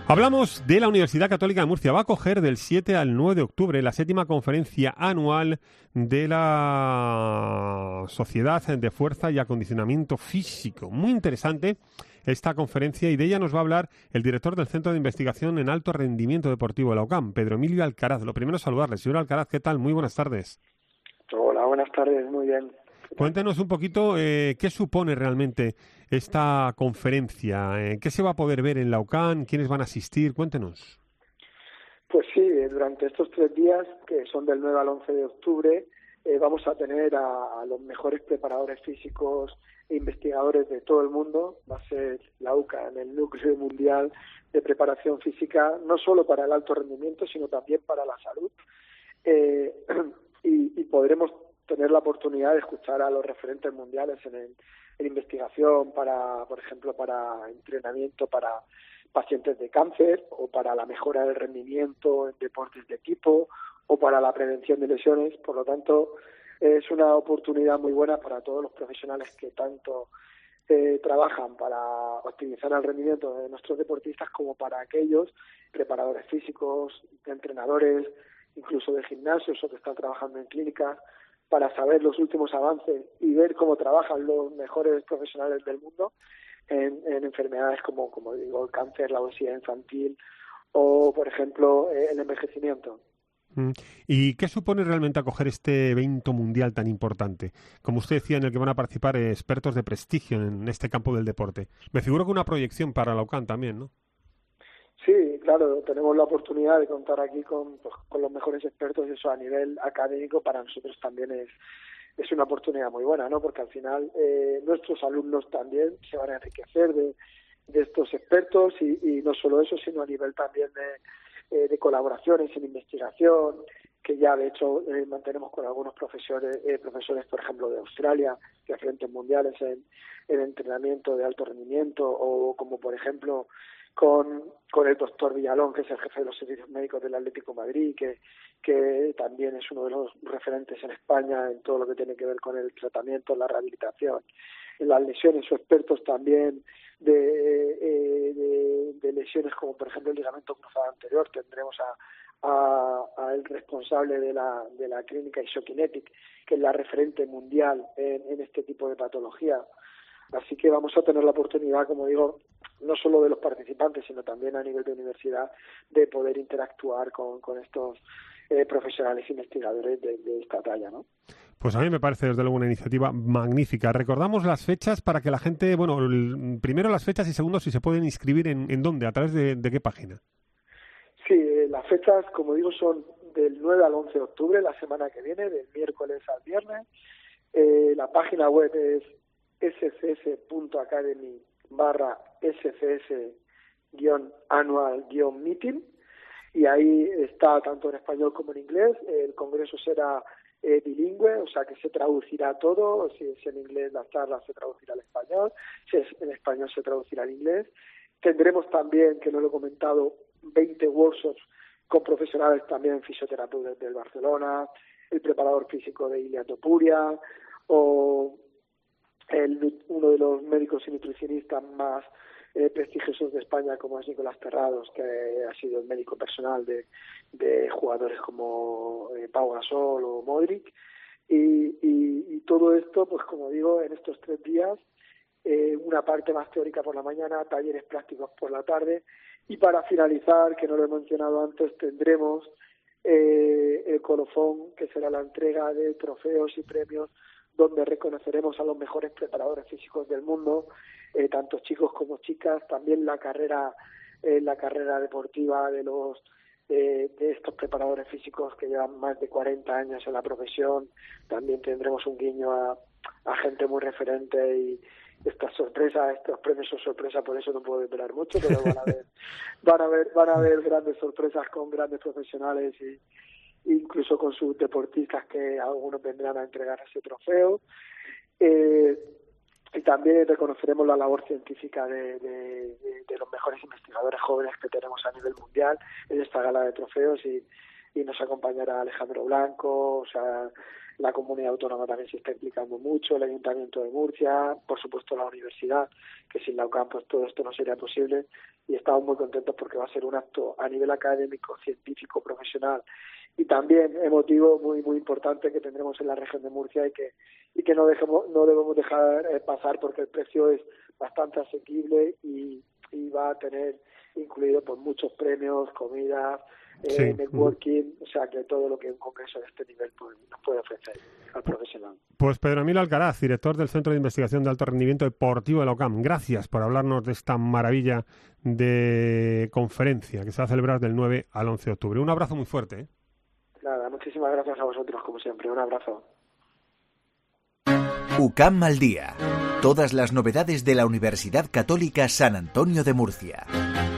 Hablamos de la Universidad Católica de Murcia. Va a acoger del 7 al 9 de octubre la 7ª conferencia anual de la Sociedad de Fuerza y Acondicionamiento Físico. Muy interesante esta conferencia, y de ella nos va a hablar el director del Centro de Investigación en Alto Rendimiento Deportivo de la UCAM, Pedro Emilio Alcaraz. Lo primero, saludarle. Señor Alcaraz, ¿qué tal? Muy buenas tardes. Hola, buenas tardes, muy bien. Cuéntenos un poquito qué supone realmente esta conferencia, qué se va a poder ver en la UCAM, quiénes van a asistir, cuéntenos. Pues sí, durante estos 3 días, que son del 9 al 11 de octubre, vamos a tener a los mejores preparadores físicos e investigadores de todo el mundo. Va a ser la UCAM, el núcleo mundial de preparación física, no solo para el alto rendimiento, sino también para la salud. Y podremos tener la oportunidad de escuchar a los referentes mundiales en investigación para, por ejemplo, para entrenamiento para pacientes de cáncer, o para la mejora del rendimiento en deportes de equipo, o para la prevención de lesiones. Por lo tanto, es una oportunidad muy buena para todos los profesionales que tanto trabajan para optimizar el rendimiento de nuestros deportistas, como para aquellos preparadores físicos, entrenadores, incluso de gimnasios, o que están trabajando en clínicas, para saber los últimos avances y ver cómo trabajan los mejores profesionales del mundo en enfermedades como digo, el cáncer, la obesidad infantil o, por ejemplo, el envejecimiento. ¿Y qué supone realmente acoger este evento mundial tan importante? Como usted decía, en el que van a participar expertos de prestigio en este campo del deporte. Me figuro que una proyección para la UCAM también, ¿no? Sí, claro, tenemos la oportunidad de contar aquí con los mejores expertos, y eso a nivel académico para nosotros también es una oportunidad muy buena, ¿no? Porque al final nuestros alumnos también se van a enriquecer de estos expertos, y no solo eso, sino a nivel también de colaboraciones en investigación, que ya de hecho mantenemos con algunos profesores, por ejemplo, de Australia, referentes mundiales en entrenamiento de alto rendimiento, o como por ejemplo con el doctor Villalón, que es el jefe de los servicios médicos del Atlético de Madrid, que también es uno de los referentes en España en todo lo que tiene que ver con el tratamiento, la rehabilitación, en las lesiones, o expertos también de lesiones como por ejemplo el ligamento cruzado anterior. Tendremos a el responsable de la clínica Isokinetic, que es la referente mundial en este tipo de patología. Así que vamos a tener la oportunidad, como digo, no solo de los participantes, sino también a nivel de universidad, de poder interactuar con estos profesionales investigadores de esta talla, ¿no? Pues a mí me parece desde luego una iniciativa magnífica. Recordamos las fechas para que la gente, primero las fechas, y segundo, si se pueden inscribir en dónde, a través de qué página. Sí, las fechas, como digo, son del 9 al 11 de octubre, la semana que viene, del miércoles al viernes. La página web es scs.academy/scs-annual-meeting, y ahí está tanto en español como en inglés. El congreso será bilingüe, o sea que se traducirá todo. Si es en inglés, la charla se traducirá al español; si es en español, se traducirá al inglés. Tendremos también, que no lo he comentado, 20 workshops con profesionales también, fisioterapeutas del Barcelona, el preparador físico de Ilia Topuria, o uno de los médicos y nutricionistas más prestigiosos de España, como es Nicolás Terrados, que ha sido el médico personal de jugadores como Pau Gasol o Modric. Y todo esto, pues como digo, en estos 3 días, una parte más teórica por la mañana, talleres prácticos por la tarde, y para finalizar, que no lo he mencionado antes, tendremos el colofón, que será la entrega de trofeos y premios, donde reconoceremos a los mejores preparadores físicos del mundo, tanto chicos como chicas. También la carrera deportiva de estos preparadores físicos que llevan más de 40 años en la profesión. También tendremos un guiño a gente muy referente, y estas sorpresas, estos premios son sorpresas, por eso no puedo esperar mucho, pero van a haber grandes sorpresas con grandes profesionales, y incluso con sus deportistas, que algunos vendrán a entregar ese trofeo. Y también reconoceremos la labor científica de los mejores investigadores jóvenes que tenemos a nivel mundial en esta gala de trofeos, y nos acompañará Alejandro Blanco, o sea, la comunidad autónoma también se está implicando mucho, el Ayuntamiento de Murcia, por supuesto la universidad, que sin la UCAM pues todo esto no sería posible, y estamos muy contentos porque va a ser un acto a nivel académico, científico, profesional y también emotivo muy muy importante que tendremos en la región de Murcia y que no debemos dejar pasar, porque el precio es bastante asequible y va a tener incluido pues muchos premios, comidas, networking, o sea que todo lo que un congreso de este nivel pues, nos puede ofrecer al profesional. Pues Pedro Emilio Alcaraz, director del Centro de Investigación de Alto Rendimiento Deportivo de la UCAM, gracias por hablarnos de esta maravilla de conferencia que se va a celebrar del 9 al 11 de octubre. Un abrazo muy fuerte. Nada, muchísimas gracias a vosotros, como siempre. Un abrazo. UCAM al día. Todas las novedades de la Universidad Católica San Antonio de Murcia.